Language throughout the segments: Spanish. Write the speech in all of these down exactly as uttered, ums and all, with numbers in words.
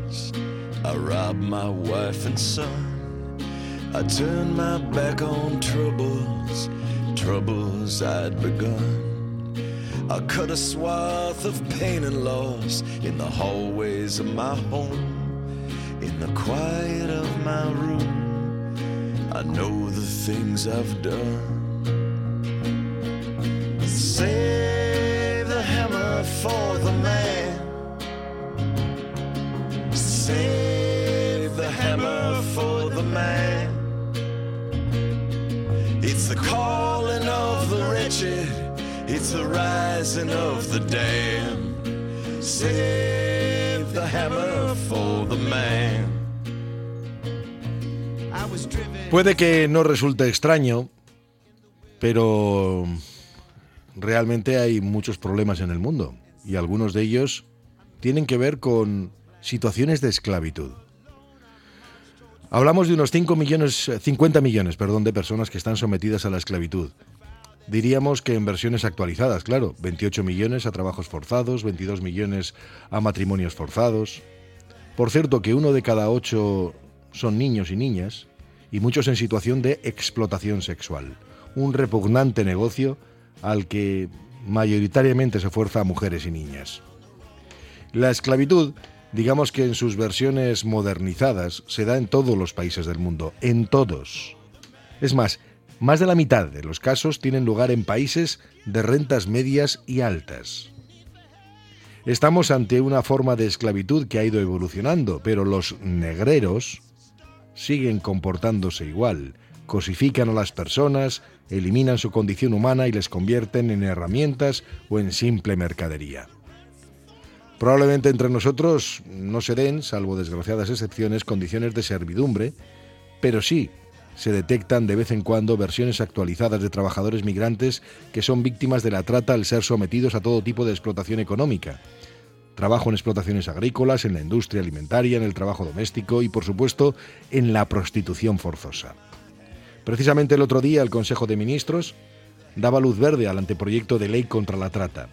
days. I robbed my wife and son. I turned my back on troubles, troubles I'd begun. I cut a swath of pain and loss in the hallways of my home, in the quiet of my room. I know the things I've done. Save the hammer for the man. Save the hammer for the man. It's the calling of the wretched. It's the rising of the damned. Save the hammer for the man. Puede que no resulte extraño, pero realmente hay muchos problemas en el mundo y algunos de ellos tienen que ver con situaciones de esclavitud. Hablamos de unos cinco millones, cincuenta millones, perdón, de personas que están sometidas a la esclavitud. Diríamos que en versiones actualizadas, claro, veintiocho millones a trabajos forzados, veintidós millones a matrimonios forzados. Por cierto, que uno de cada ocho son niños y niñas, y muchos en situación de explotación sexual. Un repugnante negocio al que mayoritariamente se fuerza a mujeres y niñas. La esclavitud, digamos que en sus versiones modernizadas, se da en todos los países del mundo, en todos. Es más, más de la mitad de los casos tienen lugar en países de rentas medias y altas. Estamos ante una forma de esclavitud que ha ido evolucionando, pero los negreros siguen comportándose igual, cosifican a las personas, eliminan su condición humana y les convierten en herramientas o en simple mercadería. Probablemente entre nosotros no se den, salvo desgraciadas excepciones, condiciones de servidumbre, pero sí se detectan de vez en cuando versiones actualizadas de trabajadores migrantes que son víctimas de la trata al ser sometidos a todo tipo de explotación económica. Trabajo en explotaciones agrícolas, en la industria alimentaria, en el trabajo doméstico y, por supuesto, en la prostitución forzosa. Precisamente el otro día el Consejo de Ministros daba luz verde al anteproyecto de ley contra la trata.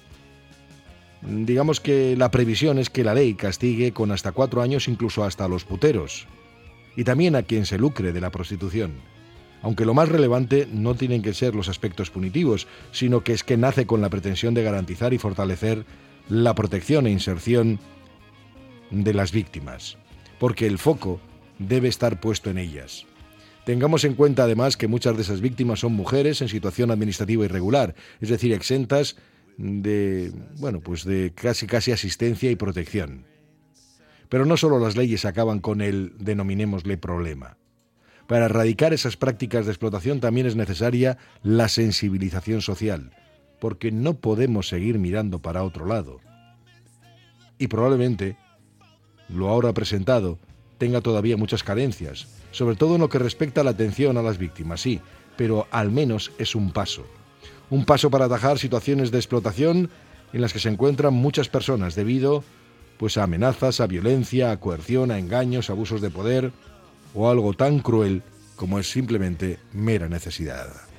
Digamos que la previsión es que la ley castigue con hasta cuatro años incluso hasta a los puteros y también a quien se lucre de la prostitución. Aunque lo más relevante no tienen que ser los aspectos punitivos, sino que es que nace con la pretensión de garantizar y fortalecer la protección e inserción de las víctimas, porque el foco debe estar puesto en ellas. Tengamos en cuenta además que muchas de esas víctimas son mujeres en situación administrativa irregular, es decir, exentas de, bueno, pues de casi casi asistencia y protección. Pero no solo las leyes acaban con el, denominémosle, problema. Para erradicar esas prácticas de explotación también es necesaria la sensibilización social, porque no podemos seguir mirando para otro lado. Y probablemente lo ahora presentado tenga todavía muchas carencias, sobre todo en lo que respecta a la atención a las víctimas, sí, pero al menos es un paso. Un paso para atajar situaciones de explotación en las que se encuentran muchas personas debido pues, a amenazas, a violencia, a coerción, a engaños, a abusos de poder o algo tan cruel como es simplemente mera necesidad.